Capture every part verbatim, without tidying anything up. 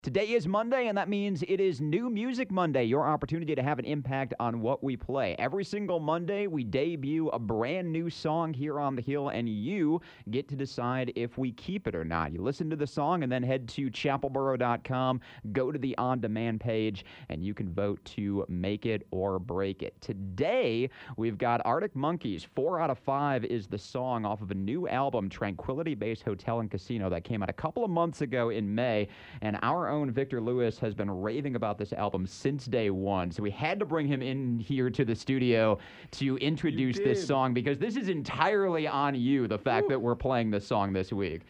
Today is Monday, and that means it is New Music Monday, your opportunity to have an impact on what we play. Every single Monday, we debut a brand new song here on The Hill, and you get to decide if we keep it or not. You listen to the song and then head to chapel boro dot com, go to the on-demand page, and you can vote to make it or break it. Today, we've got Arctic Monkeys. Four out of five is the song off of a new album, Tranquility Base Hotel and Casino, that came out a couple of months ago in May, and our own Victor Lewis has been raving about this album since day one. So we had to bring him in here to the studio to introduce this song because this is entirely on you, the fact Ooh. that we're playing this song this week.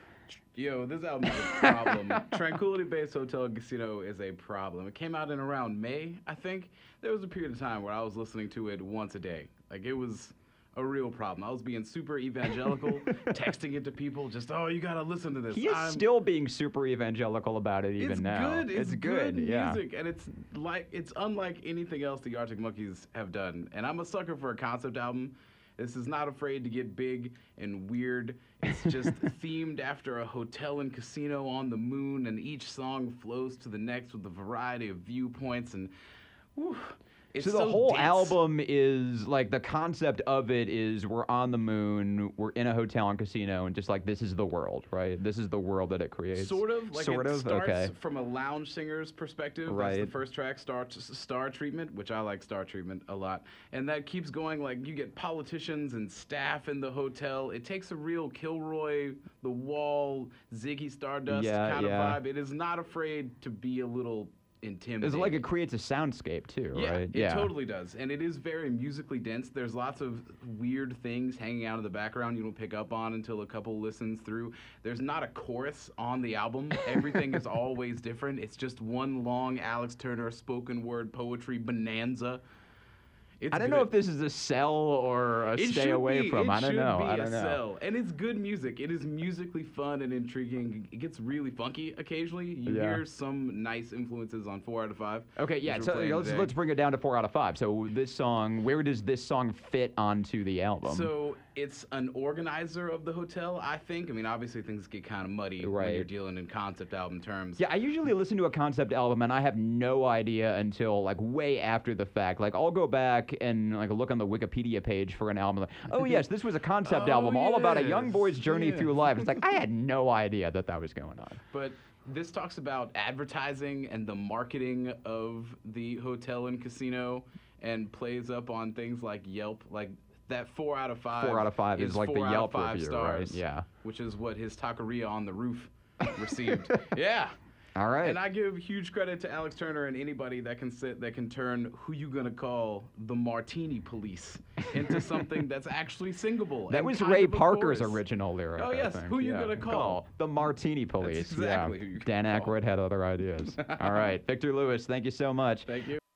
Yo, this album is a problem. Tranquility Base Hotel and Casino is a problem. It came out in around May, I think. There was a period of time where I was listening to it once a day. Like, it was a real problem. I was being super evangelical, texting it to people, just, oh, you gotta listen to this. He is I'm, still being super evangelical about it even it's now. Good. It's, it's good. good. Yeah. music, and it's like it's unlike anything else the Arctic Monkeys have done. And I'm a sucker for a concept album. This is not afraid to get big and weird. It's just themed after a hotel and casino on the moon, and each song flows to the next with a variety of viewpoints and. Whew, It's so the so whole dense. album is, like, the concept of it is we're on the moon, we're in a hotel and casino, and just, like, this is the world, right? This is the world that it creates. Sort of. Like, sort it of? starts Okay. from a lounge singer's perspective. Right. That's the first track, Star, Star Treatment, which I like Star Treatment a lot. And that keeps going, like, you get politicians and staff in the hotel. It takes a real Kilroy, The Wall, Ziggy Stardust Yeah, kind yeah. of vibe. It is not afraid to be a little intimidating. It's like it creates a soundscape, too, yeah, right? It yeah, it totally does. And it is very musically dense. There's lots of weird things hanging out in the background you don't pick up on until a couple listens through. There's not a chorus on the album. Everything is always different. It's just one long Alex Turner spoken word poetry bonanza. It's I don't good. know if this is a sell or a It stay should away be. from. It I don't should know. Be I don't a know. Sell. And it's good music. It is musically fun and intriguing. It gets really funky occasionally. You Yeah. hear some nice influences on four out of five. Okay, yeah. which So we're playing let's today. let's bring it down to four out of five. So this song, where does this song fit onto the album? So it's an organizer of the hotel, I think. I mean, obviously things get kind of muddy when Right. you're dealing in concept album terms. Yeah, I usually listen to a concept album and I have no idea until like way after the fact. Like I'll go back and like look on the Wikipedia page for an album. Like, oh yes, this was a concept Oh, album all about a young yes, boy's journey yeah. through life. It's like I had no idea that that was going on. But this talks about advertising and the marketing of the hotel and casino, and plays up on things like Yelp, like that four out of five. Four out of five is, like the four out of Yelp five review, stars, right? Yeah. Which is what his taqueria on the roof received. Yeah. All right. And I give huge credit to Alex Turner and anybody that can sit that can turn Who You Gonna Call the Martini Police into something that's actually singable. That and was kind Ray of a Parker's chorus. original lyric. Oh, I yes. think. Who you Yeah. gonna call? The Martini Police. exactly yeah. who you Dan gonna call. Aykroyd had other ideas. All right. Victor Lewis, thank you so much. Thank you.